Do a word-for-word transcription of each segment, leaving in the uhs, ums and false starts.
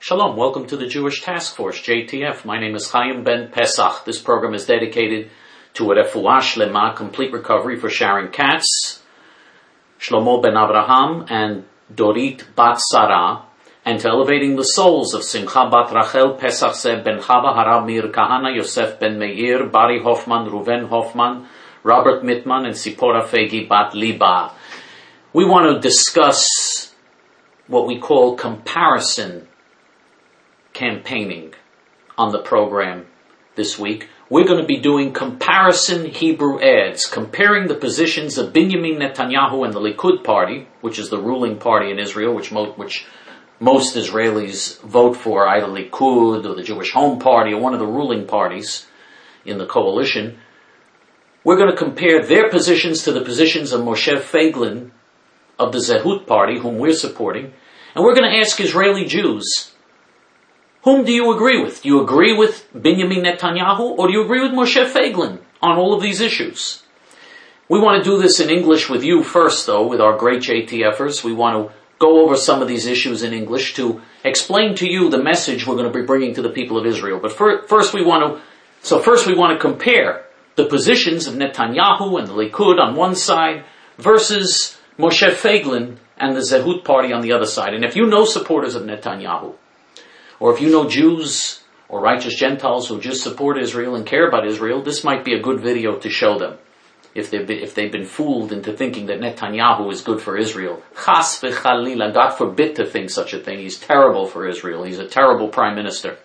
Shalom, welcome to the Jewish Task Force, J T F. My name is Chaim Ben Pesach. This program is dedicated to a refuah shlema, complete recovery for Sharon Katz, Shlomo Ben Abraham, and Dorit Bat Sarah, and to elevating the souls of Simcha Bat Rachel, Pesach Zeb Ben Chava, Harav Meir Kahana, Yosef Ben Meir, Bari Hoffman, Ruven Hoffman, Robert Mittman, and Sipora Fegi Bat Liba. We want to discuss what we call comparison campaigning on the program this week. We're going to be doing comparison Hebrew ads, comparing the positions of Benjamin Netanyahu and the Likud party, which is the ruling party in Israel, which, mo- which most Israelis vote for, either Likud or the Jewish Home Party or one of the ruling parties in the coalition. We're going to compare their positions to the positions of Moshe Feiglin of the Zehut party, whom we're supporting, and we're going to ask Israeli Jews, whom do you agree with? Do you agree with Benjamin Netanyahu, or do you agree with Moshe Feiglin on all of these issues? We want to do this in English with you first, though, with our great J T Fers. We want to go over some of these issues in English to explain to you the message we're going to be bringing to the people of Israel. But for, first we want to, so first we want to compare the positions of Netanyahu and the Likud on one side versus Moshe Feiglin and the Zehut party on the other side. And if you know supporters of Netanyahu, or if you know Jews or righteous Gentiles who just support Israel and care about Israel, this might be a good video to show them. If they've been, if they've been fooled into thinking that Netanyahu is good for Israel. Chas v'chalila, God forbid to think such a thing. He's terrible for Israel. He's a terrible prime minister.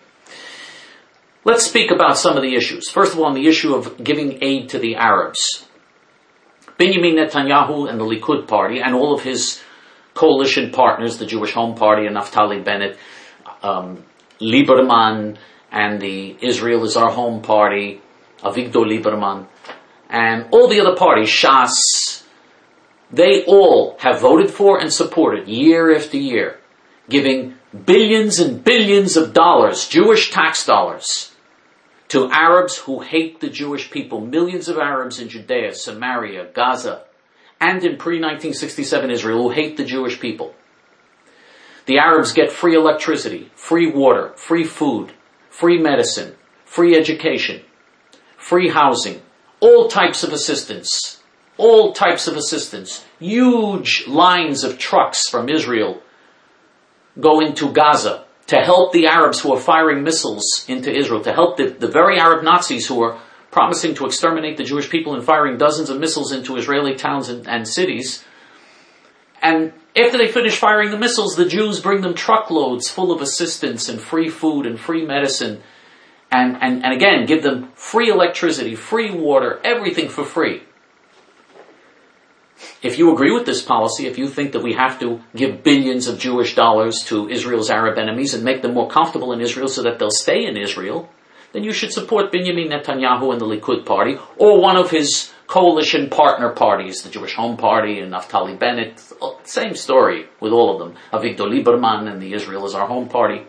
Let's speak about some of the issues. First of all, on the issue of giving aid to the Arabs. Benjamin Netanyahu and the Likud party and all of his coalition partners, the Jewish Home Party and Naftali Bennett, Um, Lieberman and the Israel is Our Home Party, Avigdor Lieberman, and all the other parties, Shas, they all have voted for and supported year after year, giving billions and billions of dollars, Jewish tax dollars, to Arabs who hate the Jewish people, millions of Arabs in Judea, Samaria, Gaza, and in pre nineteen sixty-seven Israel who hate the Jewish people. The Arabs get free electricity, free water, free food, free medicine, free education, free housing, all types of assistance, all types of assistance. Huge lines of trucks from Israel go into Gaza to help the Arabs who are firing missiles into Israel, to help the, the very Arab Nazis who are promising to exterminate the Jewish people and firing dozens of missiles into Israeli towns and, and cities. And after they finish firing the missiles, the Jews bring them truckloads full of assistance and free food and free medicine. And, and, and again, give them free electricity, free water, everything for free. If you agree with this policy, if you think that we have to give billions of Jewish dollars to Israel's Arab enemies and make them more comfortable in Israel so that they'll stay in Israel, then you should support Benjamin Netanyahu and the Likud party, or one of his coalition partner parties, the Jewish Home Party and Naftali Bennett. Same story with all of them. Avigdor Lieberman and the Israel is Our Home Party.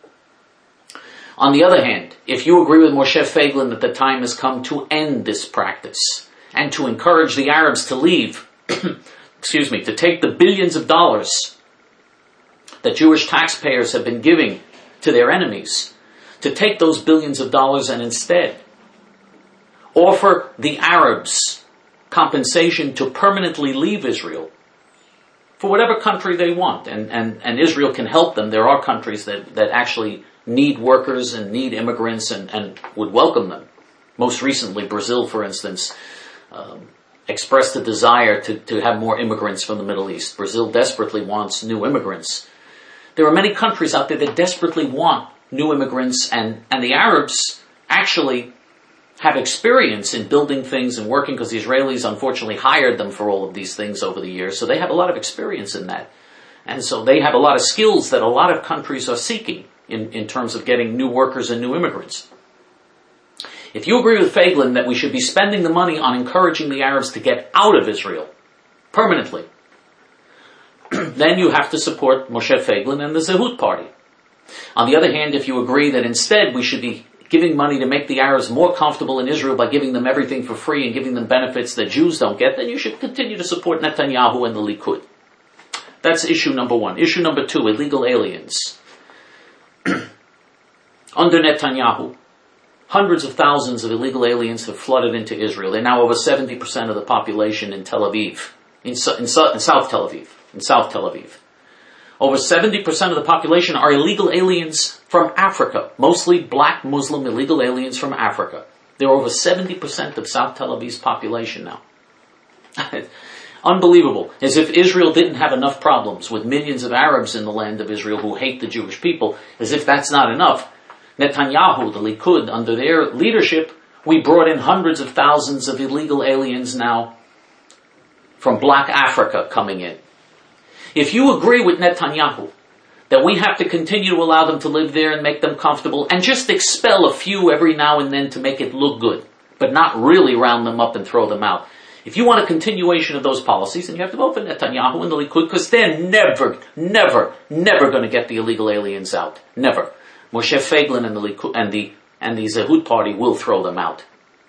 On the other hand, if you agree with Moshe Feiglin that the time has come to end this practice and to encourage the Arabs to leave, excuse me, to take the billions of dollars that Jewish taxpayers have been giving to their enemies, to take those billions of dollars and instead offer the Arabs compensation to permanently leave Israel for whatever country they want. And, and, and Israel can help them. There are countries that, that actually need workers and need immigrants and, and would welcome them. Most recently, Brazil, for instance, um, expressed a desire to, to have more immigrants from the Middle East. Brazil desperately wants new immigrants. There are many countries out there that desperately want new immigrants, and, and the Arabs actually have experience in building things and working, because the Israelis unfortunately hired them for all of these things over the years, so they have a lot of experience in that. And so they have a lot of skills that a lot of countries are seeking in, in terms of getting new workers and new immigrants. If you agree with Feiglin that we should be spending the money on encouraging the Arabs to get out of Israel permanently, then you have to support Moshe Feiglin and the Zehut party. On the other hand, if you agree that instead we should be giving money to make the Arabs more comfortable in Israel by giving them everything for free and giving them benefits that Jews don't get, then you should continue to support Netanyahu and the Likud. That's issue number one. Issue number two, illegal aliens. Under Netanyahu, hundreds of thousands of illegal aliens have flooded into Israel. They're now over seventy percent of the population in Tel Aviv, in, in, in South Tel Aviv, in South Tel Aviv. Over seventy percent of the population are illegal aliens from Africa, mostly black Muslim illegal aliens from Africa. They're over seventy percent of South Tel Aviv's population now. Unbelievable. As if Israel didn't have enough problems with millions of Arabs in the land of Israel who hate the Jewish people. As if that's not enough. Netanyahu, the Likud, under their leadership, we brought in hundreds of thousands of illegal aliens now from black Africa coming in. If you agree with Netanyahu that we have to continue to allow them to live there and make them comfortable and just expel a few every now and then to make it look good, but not really round them up and throw them out. If you want a continuation of those policies, then you have to vote for Netanyahu and the Likud, because they're never, never, never going to get the illegal aliens out. Never. Moshe Feiglin and the Likud, and the and the Zehut Party will throw them out.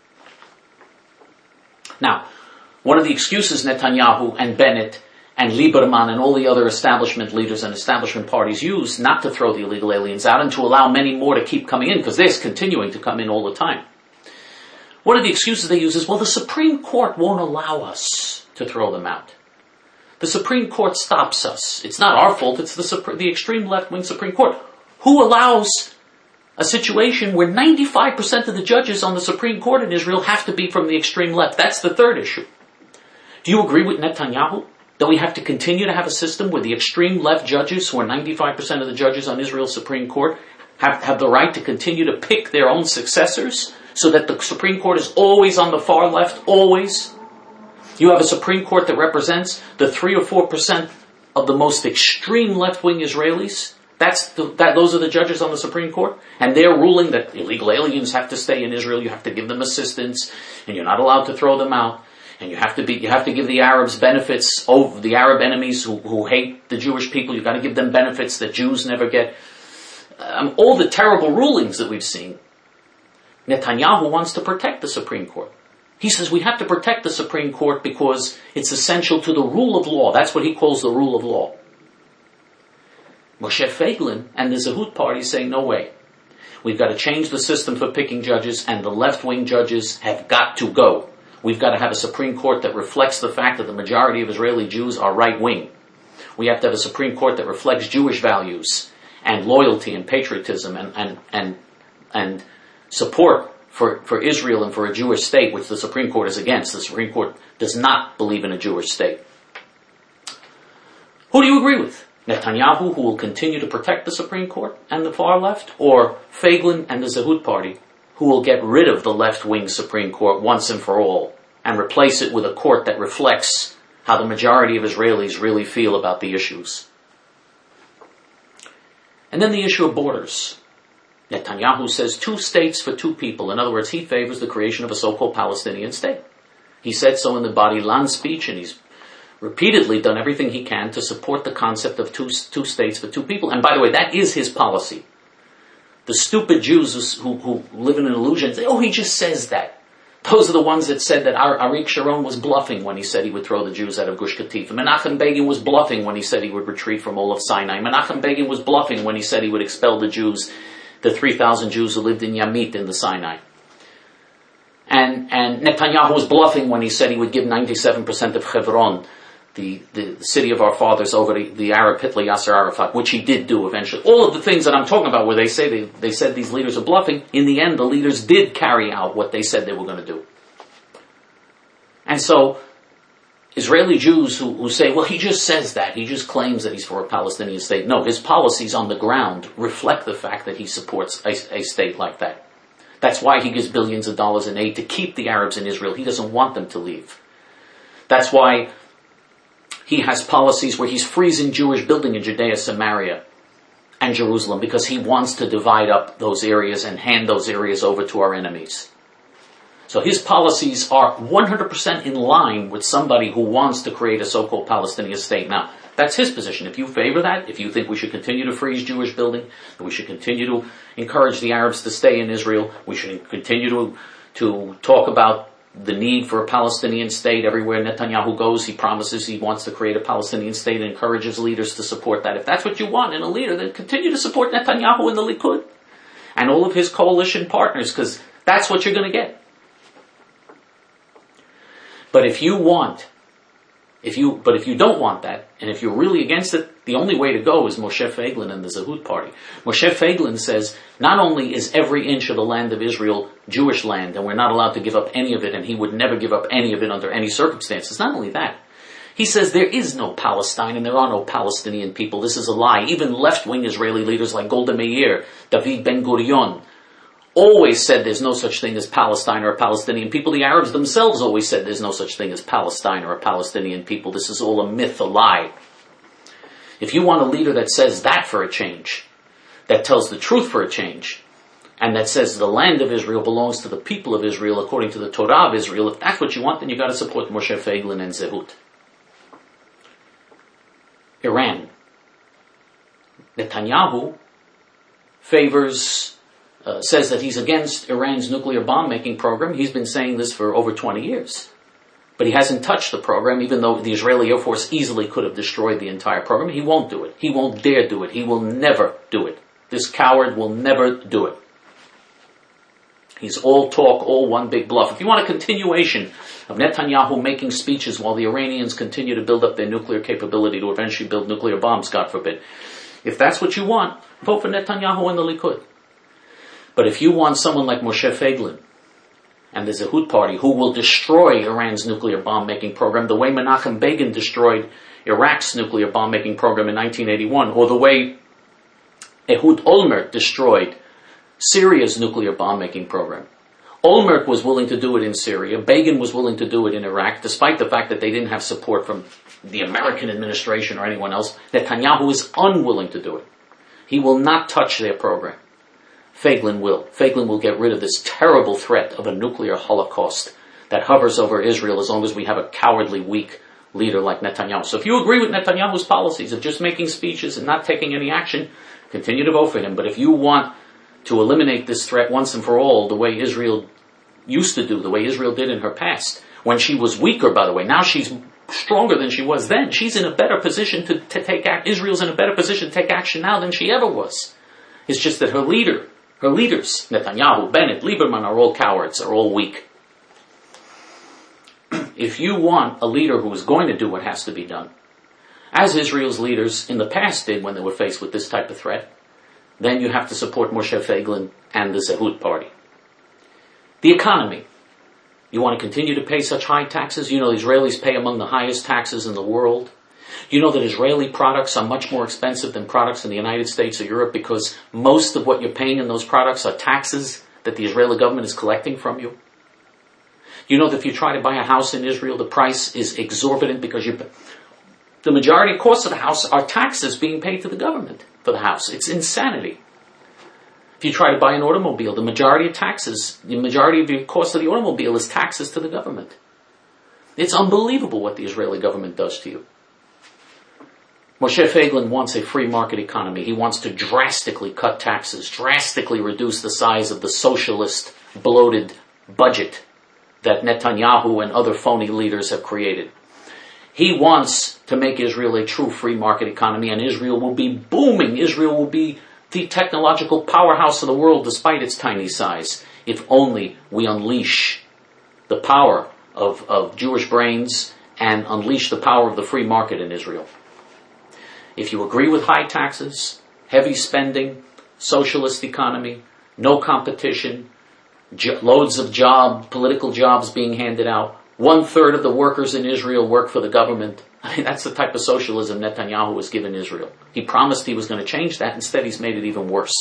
Now, one of the excuses Netanyahu and Bennett and Lieberman and all the other establishment leaders and establishment parties use not to throw the illegal aliens out and to allow many more to keep coming in, because they're continuing to come in all the time. One of the excuses they use is, well, the Supreme Court won't allow us to throw them out. The Supreme Court stops us. It's not our fault, it's the, Supre- the extreme left-wing Supreme Court. Who allows a situation where ninety-five percent of the judges on the Supreme Court in Israel have to be from the extreme left? That's the third issue. Do you agree with Netanyahu that we have to continue to have a system where the extreme left judges, who are ninety-five percent of the judges on Israel's Supreme Court, have, have the right to continue to pick their own successors, so that the Supreme Court is always on the far left, always? You have a Supreme Court that represents the three or four percent of the most extreme left-wing Israelis. That's the, that. Those are the judges on the Supreme Court, and they're ruling that illegal aliens have to stay in Israel. You have to give them assistance, and you're not allowed to throw them out. And you have to be, you have to give the Arabs benefits over the Arab enemies who, who hate the Jewish people. You've got to give them benefits that Jews never get. Um, all the terrible rulings that we've seen. Netanyahu wants to protect the Supreme Court. He says we have to protect the Supreme Court because it's essential to the rule of law. That's what he calls the rule of law. Moshe Feiglin and the Zehut Party say, no way. We've got to change the system for picking judges, and the left-wing judges have got to go. We've got to have a Supreme Court that reflects the fact that the majority of Israeli Jews are right-wing. We have to have a Supreme Court that reflects Jewish values and loyalty and patriotism and and and, and support for, for Israel and for a Jewish state, which the Supreme Court is against. The Supreme Court does not believe in a Jewish state. Who do you agree with? Netanyahu, who will continue to protect the Supreme Court and the far left, or Feiglin and the Zehut Party, who will get rid of the left-wing Supreme Court once and for all and replace it with a court that reflects how the majority of Israelis really feel about the issues? And then the issue of borders. Netanyahu says two states for two people. In other words, he favors the creation of a so-called Palestinian state. He said so in the Bari Lan speech, and he's repeatedly done everything he can to support the concept of two, two states for two people. And by the way, that is his policy. The stupid Jews who, who live in an illusion say, oh, he just says that. Those are the ones that said that Arik Sharon was bluffing when he said he would throw the Jews out of Gush Katif. Menachem Begin was bluffing when he said he would retreat from all of Sinai. Menachem Begin was bluffing when he said he would expel the Jews, the three thousand Jews who lived in Yamit in the Sinai. And, and Netanyahu was bluffing when he said he would give ninety-seven percent of Hebron, the, the city of our fathers, over the, the Arab Hitler Yasser Arafat, which he did do eventually. All of the things that I'm talking about where they say they, they said these leaders are bluffing, in the end the leaders did carry out what they said they were going to do. And so, Israeli Jews who, who say, well, he just says that, he just claims that he's for a Palestinian state. No, his policies on the ground reflect the fact that he supports a, a state like that. That's why he gives billions of dollars in aid to keep the Arabs in Israel. He doesn't want them to leave. That's why he has policies where he's freezing Jewish building in Judea, Samaria, and Jerusalem, because he wants to divide up those areas and hand those areas over to our enemies. So his policies are one hundred percent in line with somebody who wants to create a so-called Palestinian state. Now, that's his position. If you favor that, if you think we should continue to freeze Jewish building, that we should continue to encourage the Arabs to stay in Israel, we should continue to, to talk about the need for a Palestinian state. Everywhere Netanyahu goes, he promises he wants to create a Palestinian state and encourages leaders to support that. If that's what you want in a leader, then continue to support Netanyahu and the Likud and all of his coalition partners, because that's what you're going to get. But if you want, if you, but if you don't want that, and if you're really against it, the only way to go is Moshe Feiglin and the Zehut Party. Moshe Feiglin says, not only is every inch of the land of Israel Jewish land, and we're not allowed to give up any of it, and he would never give up any of it under any circumstances. Not only that, he says there is no Palestine and there are no Palestinian people. This is a lie. Even left-wing Israeli leaders like Golda Meir, David Ben-Gurion, always said there's no such thing as Palestine or a Palestinian people. The Arabs themselves always said there's no such thing as Palestine or a Palestinian people. This is all a myth, a lie. If you want a leader that says that for a change, that tells the truth for a change, and that says the land of Israel belongs to the people of Israel according to the Torah of Israel, if that's what you want, then you've got to support Moshe Feiglin and Zehut. Iran. Netanyahu favors, uh, says that he's against Iran's nuclear bomb-making program. He's been saying this for over twenty years. But he hasn't touched the program, even though the Israeli Air Force easily could have destroyed the entire program. He won't do it. He won't dare do it. He will never do it. This coward will never do it. He's all talk, all one big bluff. If you want a continuation of Netanyahu making speeches while the Iranians continue to build up their nuclear capability to eventually build nuclear bombs, God forbid, if that's what you want, vote for Netanyahu and the Likud. But if you want someone like Moshe Feiglin and the Zehut Party, who will destroy Iran's nuclear bomb-making program the way Menachem Begin destroyed Iraq's nuclear bomb-making program in nineteen eighty-one, or the way Ehud Olmert destroyed Syria's nuclear bomb-making program. Olmert was willing to do it in Syria. Begin was willing to do it in Iraq, despite the fact that they didn't have support from the American administration or anyone else. Netanyahu is unwilling to do it. He will not touch their program. Feiglin will. Feiglin will get rid of this terrible threat of a nuclear holocaust that hovers over Israel as long as we have a cowardly, weak leader like Netanyahu. So if you agree with Netanyahu's policies of just making speeches and not taking any action, continue to vote for him. But if you want to eliminate this threat once and for all, the way Israel used to do, the way Israel did in her past, when she was weaker, by the way, now she's stronger than she was then. She's in a better position to, to take action. Israel's in a better position to take action now than she ever was. It's just that her leader, her leaders, Netanyahu, Bennett, Lieberman, are all cowards, are all weak. If you want a leader who is going to do what has to be done, as Israel's leaders in the past did when they were faced with this type of threat, then you have to support Moshe Feiglin and the Zehut Party. The economy. You want to continue to pay such high taxes? You know the Israelis pay among the highest taxes in the world. You know that Israeli products are much more expensive than products in the United States or Europe because most of what you're paying in those products are taxes that the Israeli government is collecting from you. You know that if you try to buy a house in Israel, the price is exorbitant because you, the majority of costs of the house are taxes being paid to the government for the house. It's insanity. If you try to buy an automobile, the majority of taxes, the majority of the cost of the automobile is taxes to the government. It's unbelievable what the Israeli government does to you. Moshe Feiglin wants a free market economy. He wants to drastically cut taxes, drastically reduce the size of the socialist, bloated budget that Netanyahu and other phony leaders have created. He wants to make Israel a true free market economy, and Israel will be booming. Israel will be the technological powerhouse of the world despite its tiny size, if only we unleash the power of, of Jewish brains and unleash the power of the free market in Israel. If you agree with high taxes, heavy spending, socialist economy, no competition, jo- loads of job, political jobs being handed out, one third of the workers in Israel work for the government. I mean, that's the type of socialism Netanyahu has given Israel. He promised he was going to change that. Instead, he's made it even worse.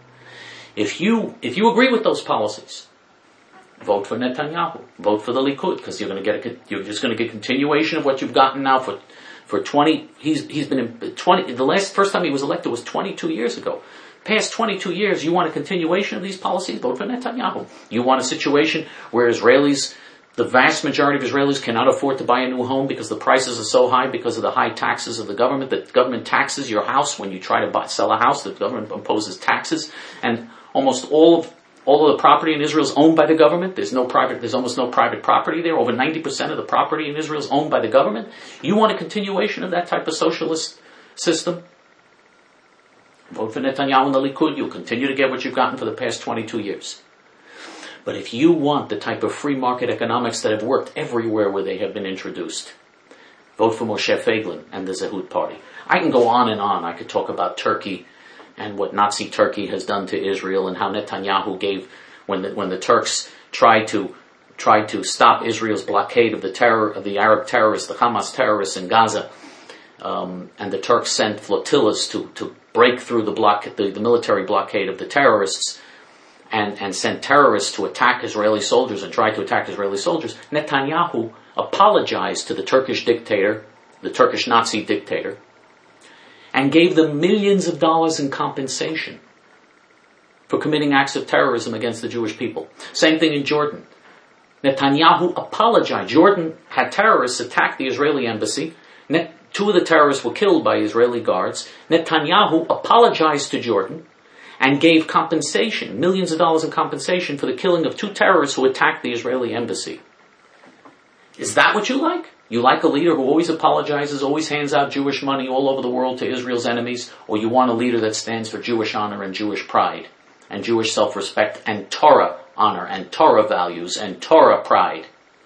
If you, if you agree with those policies, vote for Netanyahu. Vote for the Likud, because you're going to get a, you're just going to get a continuation of what you've gotten now for, for twenty, he's, he's been in twenty, the last, first time he was elected was twenty-two years ago. Past twenty-two years, you want a continuation of these policies? Vote for Netanyahu. You want a situation where Israelis, the vast majority of Israelis cannot afford to buy a new home because the prices are so high because of the high taxes of the government. The government taxes your house when you try to buy, sell a house. The government imposes taxes. And almost all of All of the property in Israel is owned by the government. There's no private, there's almost no private property there. Over ninety percent of the property in Israel is owned by the government. You want a continuation of that type of socialist system? Vote for Netanyahu and the Likud. You'll continue to get what you've gotten for the past twenty-two years. But if you want the type of free market economics that have worked everywhere where they have been introduced, vote for Moshe Feiglin and the Zehut Party. I can go on and on. I could talk about Turkey and what Nazi Turkey has done to Israel, and how Netanyahu gave, when the, when the Turks tried to tried to stop Israel's blockade of the terror of the Arab terrorists, the Hamas terrorists in Gaza, um, and the Turks sent flotillas to, to break through the, block, the, the military blockade of the terrorists, and, and sent terrorists to attack Israeli soldiers and tried to attack Israeli soldiers. Netanyahu apologized to the Turkish dictator, the Turkish Nazi dictator, and gave them millions of dollars in compensation for committing acts of terrorism against the Jewish people. Same thing in Jordan. Netanyahu apologized. Jordan had terrorists attack the Israeli embassy. Net, two of the terrorists were killed by Israeli guards. Netanyahu apologized to Jordan and gave compensation, millions of dollars in compensation for the killing of two terrorists who attacked the Israeli embassy. Is that what you like? You like a leader who always apologizes, always hands out Jewish money all over the world to Israel's enemies? Or you want a leader that stands for Jewish honor and Jewish pride, and Jewish self-respect, and Torah honor, and Torah values, and Torah pride?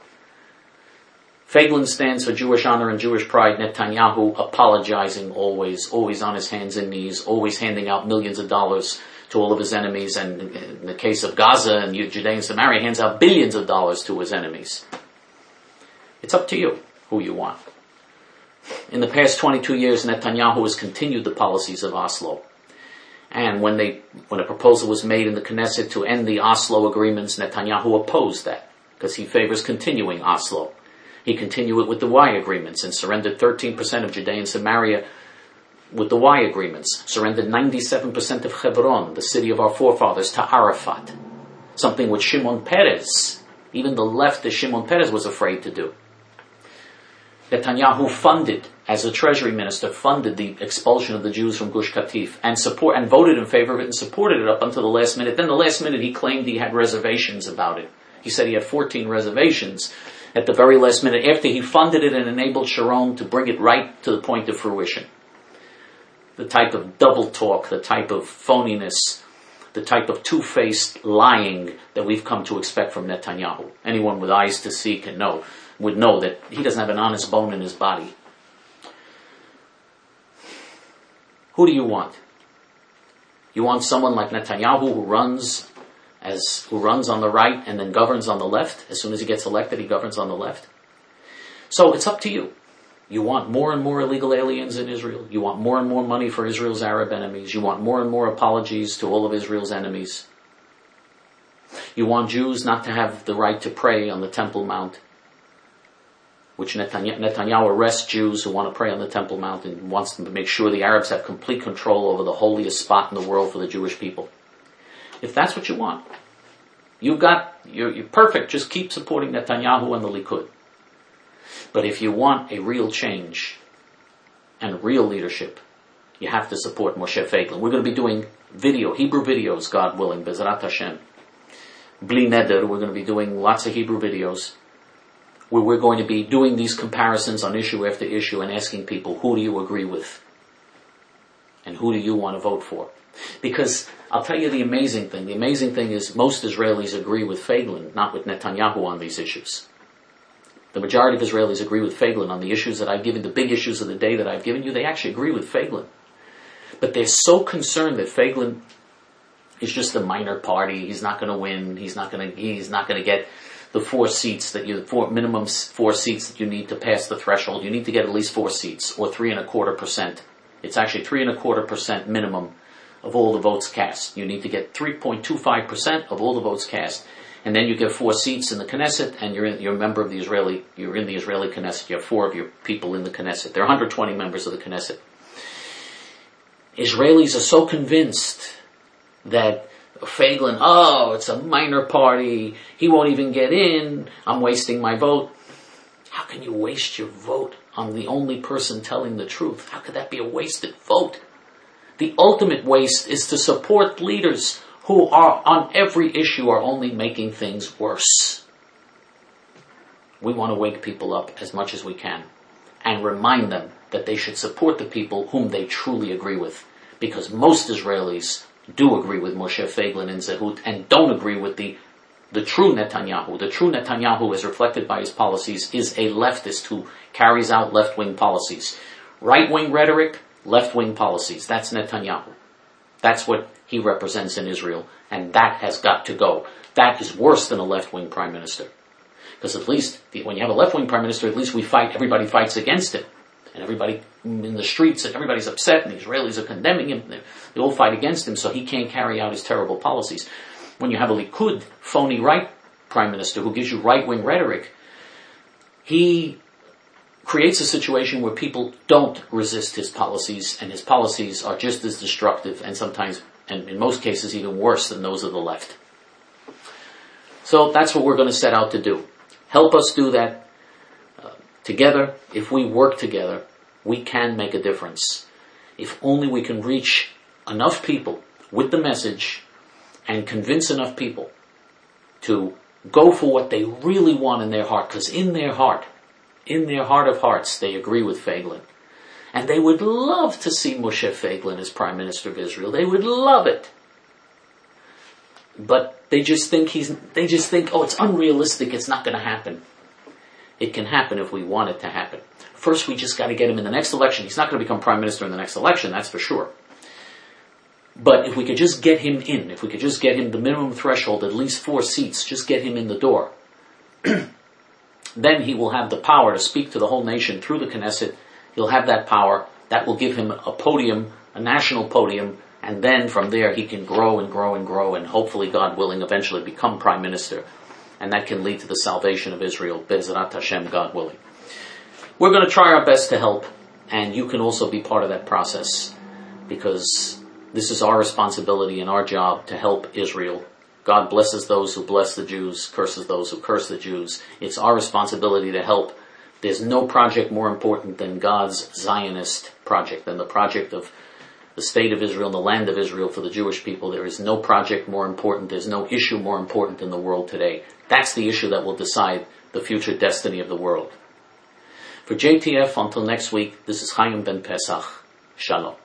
Feiglin stands for Jewish honor and Jewish pride. Netanyahu apologizing always, always on his hands and knees, always handing out millions of dollars to all of his enemies, and in the case of Gaza and Judea and Samaria, hands out billions of dollars to his enemies. It's up to you who you want. In the past twenty-two years, Netanyahu has continued the policies of Oslo. And when they, when a proposal was made in the Knesset to end the Oslo agreements, Netanyahu opposed that, because he favors continuing Oslo. He continued it with the Y agreements and surrendered thirteen percent of Judea and Samaria with the Y agreements, surrendered ninety-seven percent of Hebron, the city of our forefathers, to Arafat. Something which Shimon Peres, even the leftist Shimon Peres, was afraid to do. Netanyahu funded, as a treasury minister, funded the expulsion of the Jews from Gush Katif and support and voted in favor of it and supported it up until the last minute. Then the last minute he claimed he had reservations about it. He said he had fourteen reservations at the very last minute after he funded it and enabled Sharon to bring it right to the point of fruition. The type of double talk, the type of phoniness, the type of two-faced lying that we've come to expect from Netanyahu. Anyone with eyes to see can know. would know that he doesn't have an honest bone in his body. Who do you want? You want someone like Netanyahu who runs as who runs on the right and then governs on the left? As soon as he gets elected, he governs on the left. So it's up to you. You want more and more illegal aliens in Israel. You want more and more money for Israel's Arab enemies. You want more and more apologies to all of Israel's enemies. You want Jews not to have the right to pray on the Temple Mount, which Netanyahu, Netanyahu arrests Jews who want to pray on the Temple Mount and wants them to make sure the Arabs have complete control over the holiest spot in the world for the Jewish people. If that's what you want, you've got, you're, you're perfect. Just keep supporting Netanyahu and the Likud. But if you want a real change and real leadership, you have to support Moshe Feiglin. We're going to be doing video, Hebrew videos, God willing, Bezrat Hashem. Bli Neder, we're going to be doing lots of Hebrew videos where we're going to be doing these comparisons on issue after issue and asking people, who do you agree with? And who do you want to vote for? Because I'll tell you the amazing thing. The amazing thing is most Israelis agree with Feiglin, not with Netanyahu on these issues. The majority of Israelis agree with Feiglin on the issues that I've given, the big issues of the day that I've given you. They actually agree with Feiglin. But they're so concerned that Feiglin is just a minor party. He's not going to win. He's not going to, he's not going to get the four seats that you, four, minimum four seats that you need to pass the threshold. You need to get at least four seats, or three and a quarter percent. It's actually three and a quarter percent minimum of all the votes cast. You need to get three point two five percent of all the votes cast. And then you get four seats in the Knesset, and you're in, you're a member of the Israeli, you're in the Israeli Knesset. You have four of your people in the Knesset. There are one hundred twenty members of the Knesset. Israelis are so convinced that Feiglin, oh, it's a minor party, he won't even get in, I'm wasting my vote. How can you waste your vote on the only person telling the truth? How could that be a wasted vote? The ultimate waste is to support leaders who are on every issue are only making things worse. We want to wake people up as much as we can and remind them that they should support the people whom they truly agree with, because most Israelis do agree with Moshe Feiglin and Zehut and don't agree with the the true Netanyahu. The true Netanyahu, as reflected by his policies, is a leftist who carries out left-wing policies. Right-wing rhetoric, left-wing policies. That's Netanyahu. That's what he represents in Israel, and that has got to go. That is worse than a left-wing prime minister. Because at least, when you have a left-wing prime minister, at least we fight, everybody fights against him. And everybody in the streets, and everybody's upset, and the Israelis are condemning him. They all fight against him, so he can't carry out his terrible policies. When you have a Likud, phony right prime minister who gives you right-wing rhetoric, he creates a situation where people don't resist his policies, and his policies are just as destructive, and sometimes, and in most cases, even worse than those of the left. So that's what we're going to set out to do. Help us do that uh, together. If we work together, we can make a difference. If only we can reach enough people with the message and convince enough people to go for what they really want in their heart, because in their heart, in their heart of hearts, they agree with Feiglin. And they would love to see Moshe Feiglin as Prime Minister of Israel. They would love it. But they just think he's, they just think, oh, it's unrealistic, it's not going to happen. It can happen if we want it to happen. First, we just got to get him in the next election. He's not going to become Prime Minister in the next election, that's for sure. But if we could just get him in, if we could just get him the minimum threshold, at least four seats, just get him in the door, then he will have the power to speak to the whole nation through the Knesset. He'll have that power. That will give him a podium, a national podium, and then from there he can grow and grow and grow and hopefully, God willing, eventually become Prime Minister. And that can lead to the salvation of Israel, Be'ezrat Hashem, God willing. We're going to try our best to help, and you can also be part of that process, because this is our responsibility and our job to help Israel. God blesses those who bless the Jews, curses those who curse the Jews. It's our responsibility to help. There's no project more important than God's Zionist project, than the project of the state of Israel and the land of Israel for the Jewish people. There is no project more important. There's no issue more important in the world today. That's the issue that will decide the future destiny of the world. For J T F, until next week, this is Chaim Ben Pesach. Shalom.